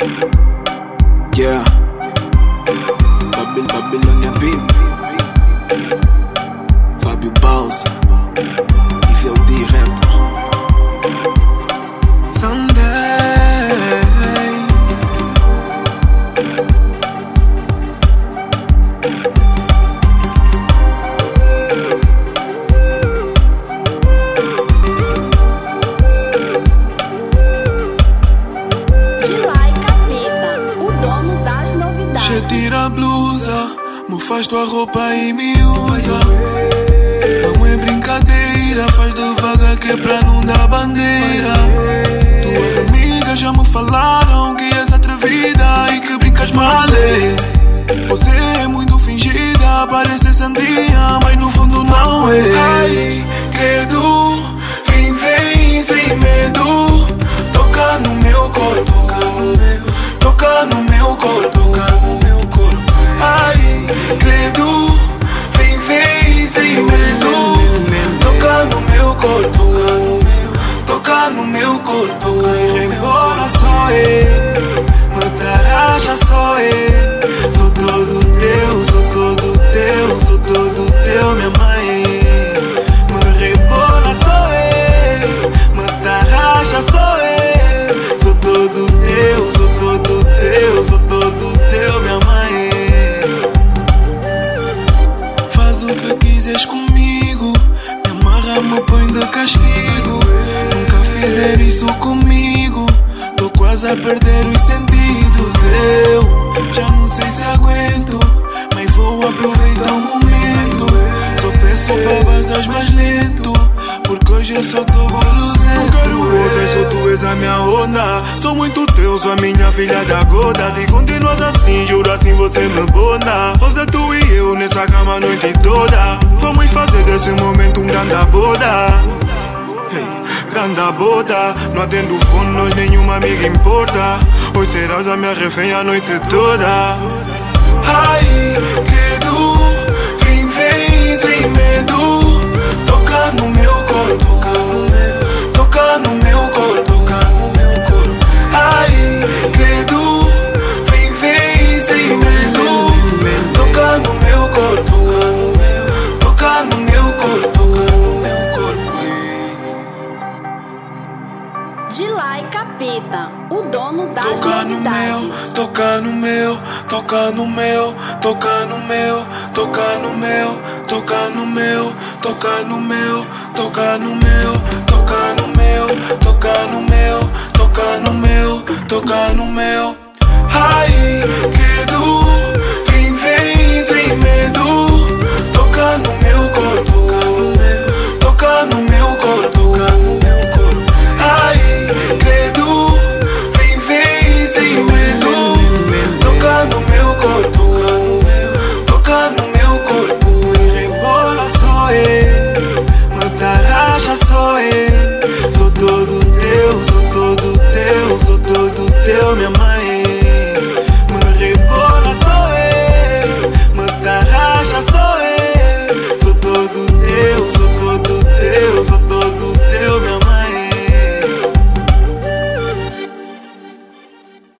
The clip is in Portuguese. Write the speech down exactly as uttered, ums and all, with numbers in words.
Yeah, Babil Babilonia Beat, Fábio Bausa, e V L D Raptor. Someday tira a blusa, me faz tua roupa e me usa. Não é brincadeira, faz devagar que é pra não dar bandeira. Tuas amigas já me falaram que és atrevida e que brincas male. Você é muito fingida, parece sandia, mas no fundo não é. Ai, credo, vem, vem sem medo. Toca no meu corpo, toca no meu, toca no meu corpo, toca no meu corpo. Ai, credo, vem, vem sem medo. Toca no meu corpo, toca no meu, toca no meu corpo. Rebola só eu, mataracha só eu. Sou todo teu, sou todo teu, sou todo teu, minha mãe. Me rebola só eu, mataracha só eu. Sou todo teu, sou todo teu, sou todo teu, minha mãe. Faz o que quiseres comigo, me amarra, me põe de castigo. Nunca fizer isso comigo, tô quase a perder os sentidos. Eu já não sei se aguento, mas vou aproveitar o momento. Só peço pra vazar mais lento, porque hoje eu só tô boluzento. Não quero outra, só tu és a minha onda. Sou muito teu, sou a minha filha da gota. Se continuas assim, juro assim você me bona. Hoje é tu e eu nessa cama a noite toda. Vamos fazer desse momento um grande boda. Hey, grande boda. Não atendo o fone, nós nenhuma amiga importa. Hoje serás a minha refém a noite toda. Ai, credo, vem, vem sem medo. Toca no meu corpo, toca no meu, toca no meu corpo, toca no meu corpo. Ai, credo, vem, vem sem medo. Toca no meu corpo, toca no meu, toca no meu corpo, toca no meu corpo. Gilai Capeta, o dono das toca no meu, toca no meu, toca no meu, toca no meu, toca no meu, toca no meu, toca no meu, toca no meu, toca no meu, toca no meu, toca no meu, toca no meu. Ai,